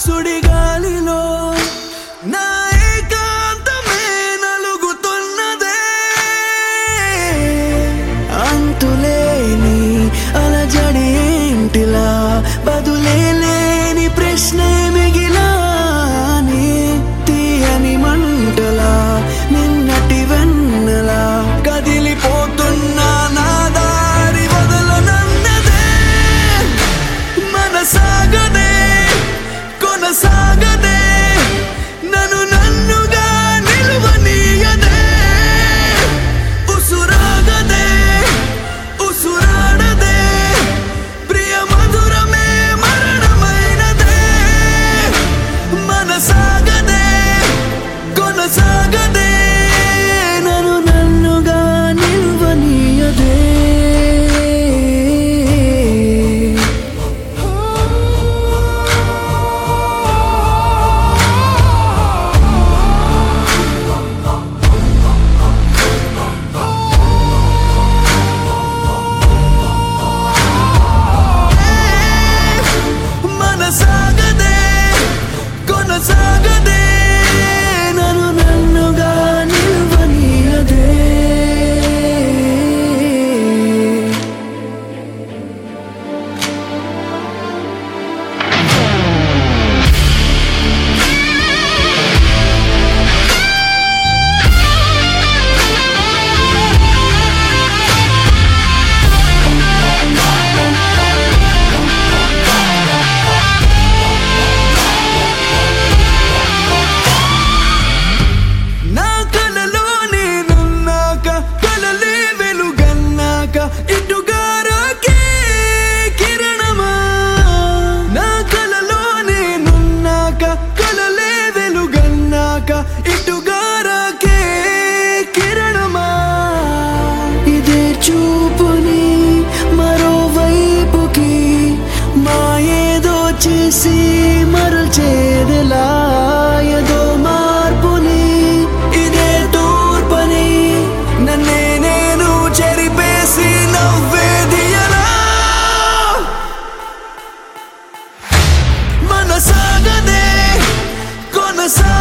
సుడిగాలిలో నా ఏకాంతమే నలుగుతున్నదే అంతులేని అలజడి ఏంటిలా బదులే లేని ప్రశ్నే మిగిలాని తీయని మంటలా నిన్నటి వెన్నెలా కదిలిపోతున్నా నా దారి వదలనన్నదే మనసాగదే కొనసాగదే నన్ను నన్నుగా నిలువనీయదే ఉసురాగదే ఉసురాడదే ప్రియ మధురమే మరణమైనదే మనసాగదే కొనసాగదే నన్ను నన్నుగా నిలువనీయదే మనసాగదే కొనసాగదే నన్ను నన్నుగా నిలువనీయదే నా కలలో నేనున్నాక కలలే వెలుగన్నాక ఇటుగారాకే కిరణమా నా కలలో నేనున్నాక కలలే వెలుగన్నాక ఇటుగారాకే కిరణమా ఇదే చూపుని మరోవైపుకి మాయేదో చేసి మరల్చేదెలా ఏదో మార్పుని ఇదే తూర్పని నన్నే నేను చెరిపేసి నవ్వేది ఎలా మనసాగదే కొనసాగదే